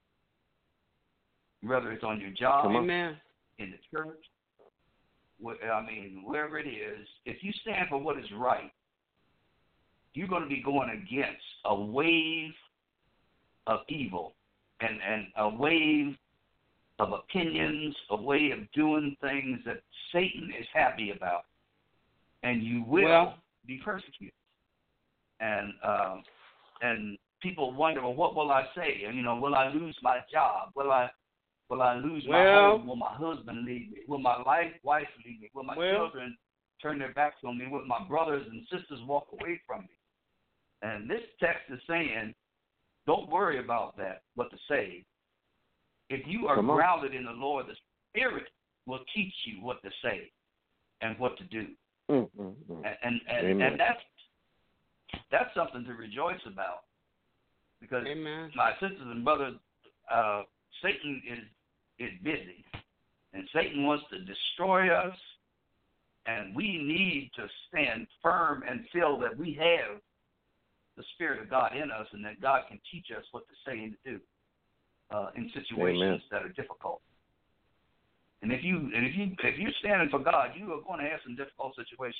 Whether it's on your job, Amen, in the church, wherever it is, if you stand for what is right, you're going to be going against a wave of evil and a wave of opinions, a way of doing things that Satan is happy about. And you will be persecuted. And people wonder, well, what will I say? And, will I lose my job? Will I lose my home? Will my husband leave me? Will my wife leave me? Will my children turn their backs on me? Will my brothers and sisters walk away from me? And this text is saying, don't worry about that, what to say. If you are grounded in the Lord, the Spirit will teach you what to say and what to do. And that's something to rejoice about. Because my sisters and brothers, Satan is busy, and Satan wants to destroy us, and we need to stand firm and feel that we have the Spirit of God in us, and that God can teach us what to say and to do in situations that are difficult. And if you're standing for God, you are going to have some difficult situations.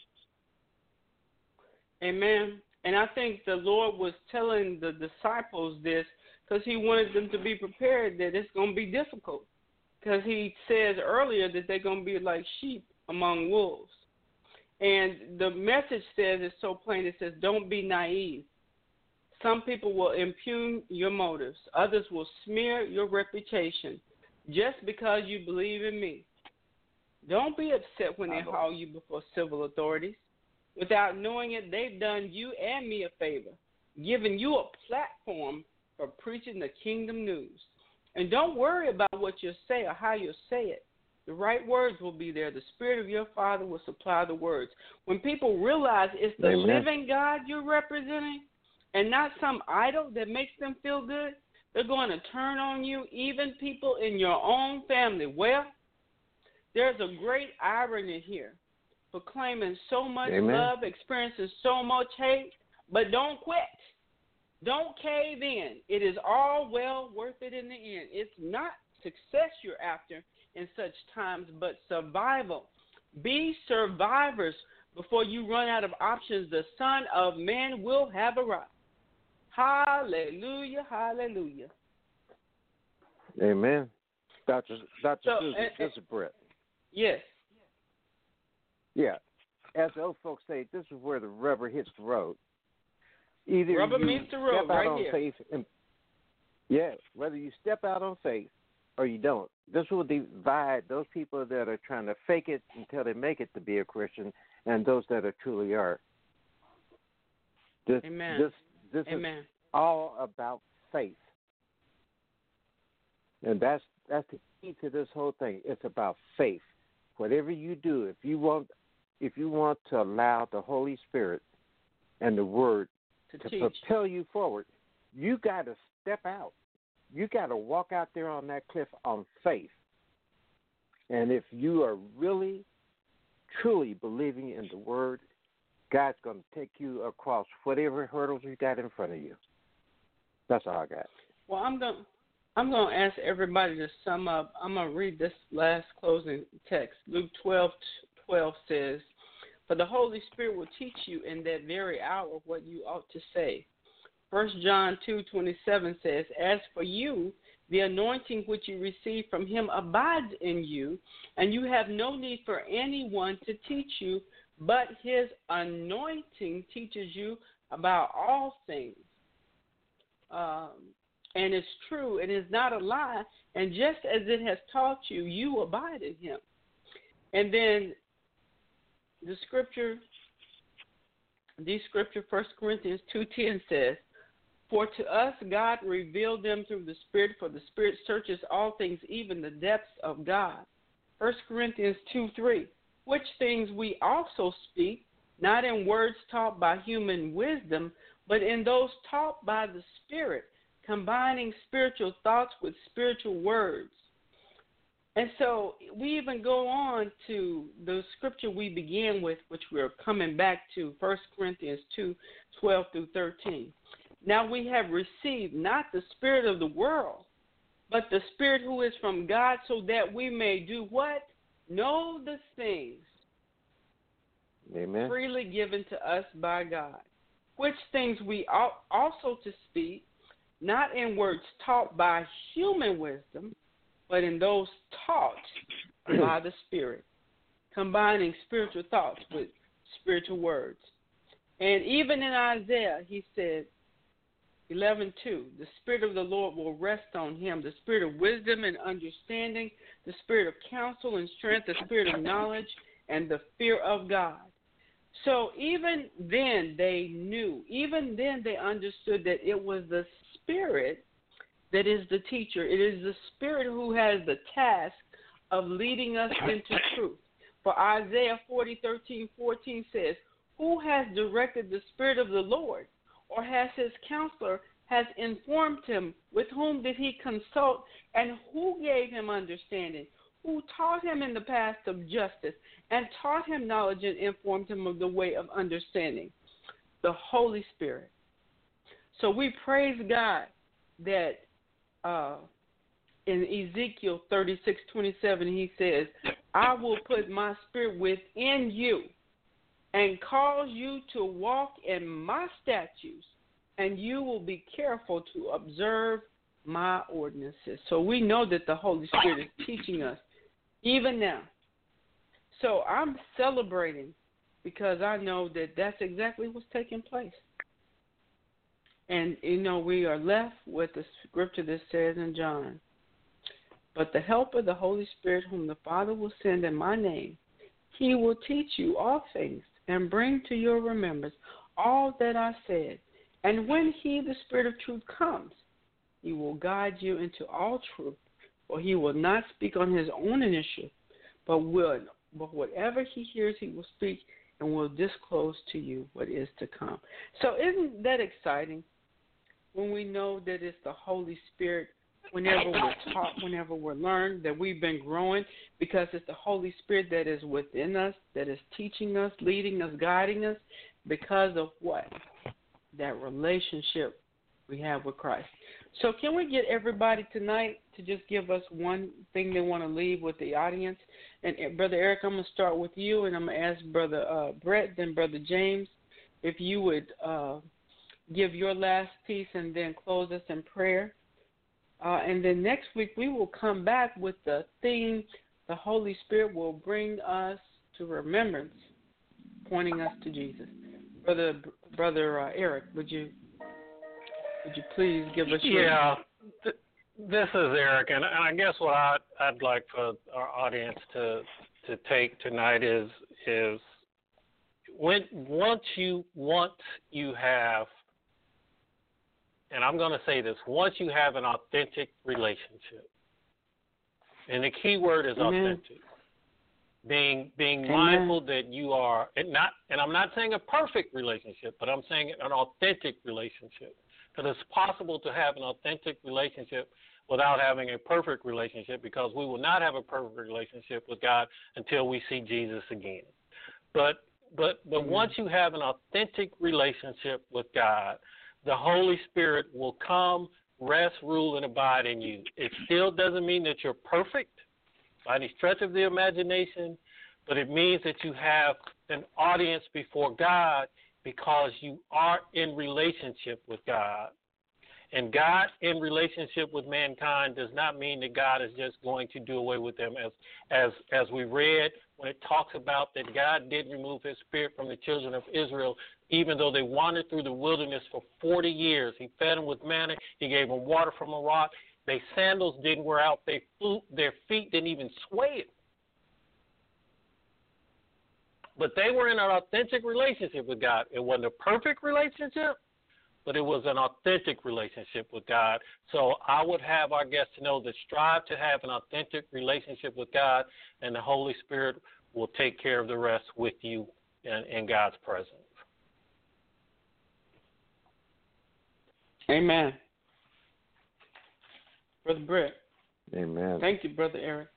Amen. And I think the Lord was telling the disciples this because he wanted them to be prepared that it's going to be difficult. because he says earlier that they're going to be like sheep among wolves. And the message says, it's so plain, it says, don't be naive. Some people will impugn your motives. Others will smear your reputation just because you believe in me. Don't be upset when they haul you before civil authorities. Without knowing it, they've done you and me a favor, giving you a platform for preaching the kingdom news. And don't worry about what you'll say or how you'll say it. The right words will be there. The Spirit of your Father will supply the words. When people realize it's the living God you're representing and not some idol that makes them feel good, they're going to turn on you, even people in your own family. Well, there's a great irony here. Proclaiming so much love, experiencing so much hate, but don't quit. Don't cave in. It is all well worth it in the end. It's not success you're after in such times, but survival. Be survivors before you run out of options. The Son of Man will have arrived. Hallelujah, hallelujah. Amen. Dr. Susan, this is Brett. Yes. Yeah. As the old folks say, this is where the rubber hits the road. Either rubber you meets the road step out right on here. faith and, whether you step out on faith or you don't. This will divide those people that are trying to fake it until they make it to be a Christian and those that are truly are. Amen. This Amen. is all about faith. And that's the key to this whole thing. It's about faith. Whatever you do, if you want to allow the Holy Spirit and the Word to propel you forward, you got to step out. You got to walk out there on that cliff on faith. And if you are really, truly believing in the Word, God's going to take you across whatever hurdles you got in front of you. That's all I got. Well, I'm going to ask everybody to sum up. I'm going to read this last closing text. Luke 12:12 says, "For the Holy Spirit will teach you in that very hour what you ought to say." 1 John 2:27 says, "As for you, the anointing which you receive from him abides in you, and you have no need for anyone to teach you, but his anointing teaches you about all things." And it's true, it is not a lie. And just as it has taught you, you abide in him. And then the scripture, 1 Corinthians 2:10 says, "For to us God revealed them through the Spirit, for the Spirit searches all things, even the depths of God." 1 Corinthians 2:3, "Which things we also speak, not in words taught by human wisdom, but in those taught by the Spirit, combining spiritual thoughts with spiritual words." And so we even go on to the scripture we began with, which we're coming back to, 1 Corinthians 2:12-13. "Now we have received not the spirit of the world, but the Spirit who is from God, so that we may do what? Know the things freely given to us by God, which things we ought also to speak, not in words taught by human wisdom, but in those taught by the Spirit, combining spiritual thoughts with spiritual words." And even in Isaiah, he said, 11:2, "The Spirit of the Lord will rest on him, the Spirit of wisdom and understanding, the Spirit of counsel and strength, the Spirit of knowledge and the fear of God." So even then they knew, even then they understood that it was the Spirit that is the teacher. It is the Spirit who has the task of leading us into truth. For Isaiah 40:13-14 says, "Who has directed the Spirit of the Lord? Or has his counselor has informed him? With whom did he consult? And who gave him understanding? Who taught him in the path of justice and taught him knowledge and informed him of the way of understanding?" The Holy Spirit. So we praise God that in Ezekiel 36:27 he says, "I will put my spirit within you and cause you to walk in my statutes, and you will be careful to observe my ordinances. So we know that the Holy Spirit is teaching us even now. So I'm celebrating because I know that that's exactly what's taking place. And, we are left with the scripture that says in John, but the helper, the Holy Spirit, whom the Father will send in my name, he will teach you all things and bring to your remembrance all that I said. And when he, the Spirit of truth, comes, he will guide you into all truth, for he will not speak on his own initiative, but whatever he hears, he will speak and will disclose to you what is to come. So isn't that exciting when we know that it's the Holy Spirit, whenever we're taught, whenever we're learned, that we've been growing, because it's the Holy Spirit that is within us, that is teaching us, leading us, guiding us, because of what? That relationship we have with Christ. So can we get everybody tonight to just give us one thing they want to leave with the audience? And Brother Eric, I'm going to start with you, and I'm going to ask Brother Brett, then Brother James, if you would give your last piece and then close us in prayer. And then next week we will come back with the theme, the Holy Spirit will bring us to remembrance, pointing us to Jesus. Brother Eric, would you please give us your... Yeah, this is Eric, and I guess what I'd like for our audience to take tonight is once you have, and I'm going to say this, once you have an authentic relationship, and the key word is authentic, being mindful that you are, and I'm not saying a perfect relationship, but I'm saying an authentic relationship. Because it's possible to have an authentic relationship without having a perfect relationship, because we will not have a perfect relationship with God until we see Jesus again. But once you have an authentic relationship with God, the Holy Spirit will come, rest, rule, and abide in you. It still doesn't mean that you're perfect by any stretch of the imagination, but it means that you have an audience before God because you are in relationship with God. And God in relationship with mankind does not mean that God is just going to do away with them. As we read, when it talks about that God did remove his spirit from the children of Israel, even though they wandered through the wilderness for 40 years. He fed them with manna. He gave them water from a rock. Their sandals didn't wear out. Their feet didn't even sway it. But they were in an authentic relationship with God. It wasn't a perfect relationship, but it was an authentic relationship with God. So I would have our guests to know that strive to have an authentic relationship with God, and the Holy Spirit will take care of the rest with you in God's presence. Amen. Brother Brett. Amen. Thank you, Brother Eric.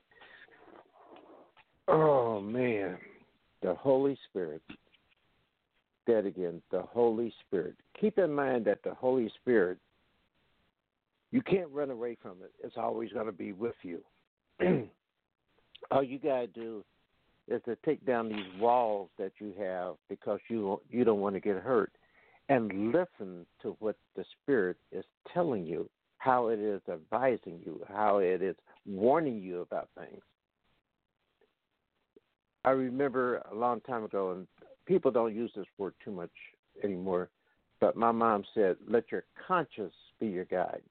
Oh, man. The Holy Spirit. That again, the Holy Spirit. Keep in mind that the Holy Spirit, you can't run away from it. It's always going to be with you. All you got to do is to take down these walls that you have because you don't want to get hurt, and listen to what the Spirit is telling you, how it is advising you, how it is warning you about things. I remember a long time ago, and people don't use this word too much anymore, but my mom said, let your conscience be your guide.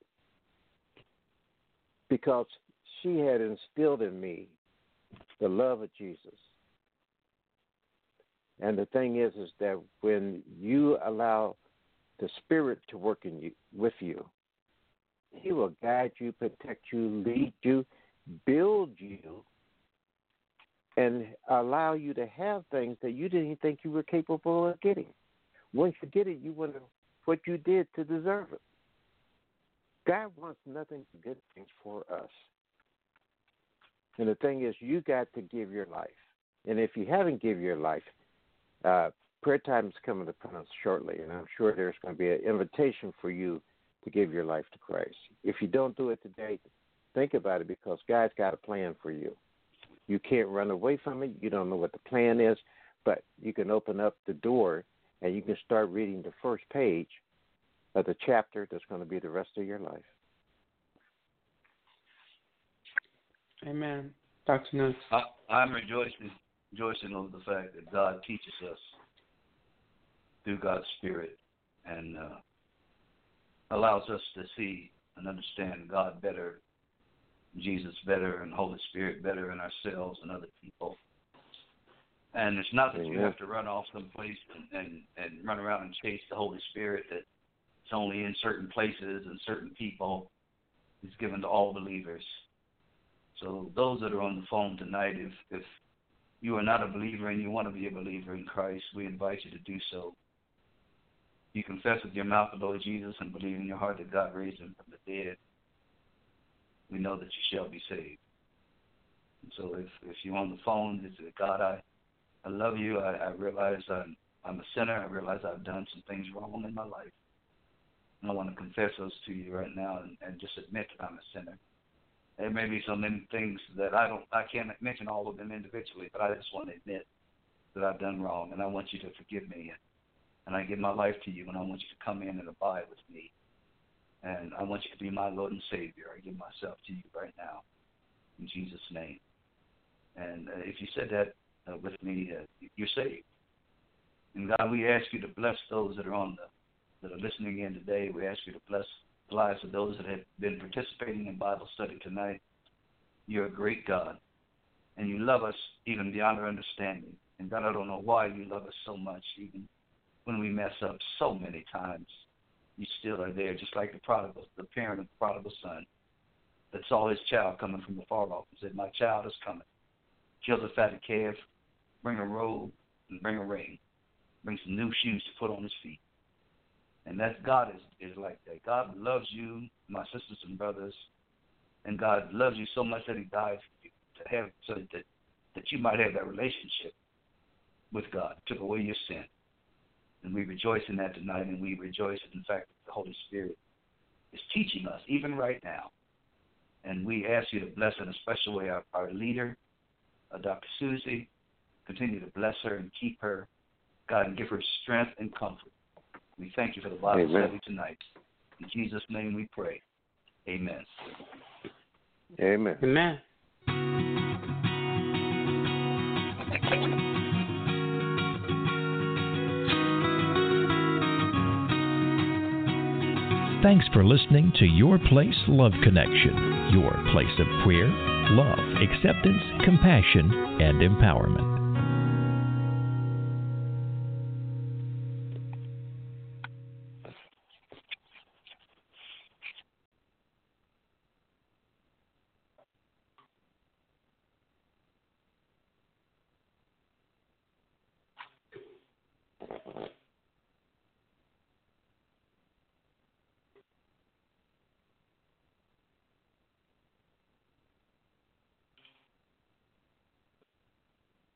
Because she had instilled in me the love of Jesus. And the thing is that when you allow the Spirit to work in you, with you, he will guide you, protect you, lead you, build you, and allow you to have things that you didn't think you were capable of getting. Once you get it, you wonder what you did to deserve it. God wants nothing but good things for us. And the thing is, you got to give your life. And if you haven't given your life, prayer time is coming upon us shortly, and I'm sure there's going to be an invitation for you to give your life to Christ. If you don't do it today, think about it, because God's got a plan for you. You can't run away from it. You don't know what the plan is, but you can open up the door and you can start reading the first page of the chapter that's going to be the rest of your life. Amen. Dr. Nunes. I'm rejoicing over the fact that God teaches us through God's Spirit and allows us to see and understand God better, Jesus better, and Holy Spirit better, and ourselves and other people. And it's not that you have to run off someplace and run around and chase the Holy Spirit, that it's only in certain places and certain people. It's given to all believers. So those that are on the phone tonight, if you are not a believer and you want to be a believer in Christ, we invite you to do so. You confess with your mouth the Lord Jesus and believe in your heart that God raised him from the dead, we know that you shall be saved. And so if you're on the phone, it's God, I love you. I realize I'm a sinner. I realize I've done some things wrong in my life. And I want to confess those to you right now and just admit that I'm a sinner. There may be so many things that I can't mention all of them individually, but I just want to admit that I've done wrong, and I want you to forgive me. And I give my life to you, and I want you to come in and abide with me. And I want you to be my Lord and Savior. I give myself to you right now, in Jesus' name. And if you said that with me, you're saved. And God, we ask you to bless those that are that are listening in today. We ask you to bless the lives of those that have been participating in Bible study tonight. You're a great God, and you love us even beyond our understanding. And God, I don't know why you love us so much, even when we mess up so many times. You still are there, just like the parent of the prodigal son that saw his child coming from afar off and said, my child is coming. Kill the fatted calf, bring a robe, and bring a ring. Bring some new shoes to put on his feet. And that God is like that. God loves you, my sisters and brothers, and God loves you so much that he died for you to have so that you might have that relationship with God, took away your sin. And we rejoice in that tonight, and we rejoice in the fact that the Holy Spirit is teaching us, even right now. And we ask you to bless in a special way our leader, Dr. Susie. Continue to bless her and keep her, God, and give her strength and comfort. We thank you for the Bible study tonight. In Jesus' name we pray. Amen. Amen. Amen. Thanks for listening to Your Place Love Connection, your place of prayer, love, acceptance, compassion, and empowerment.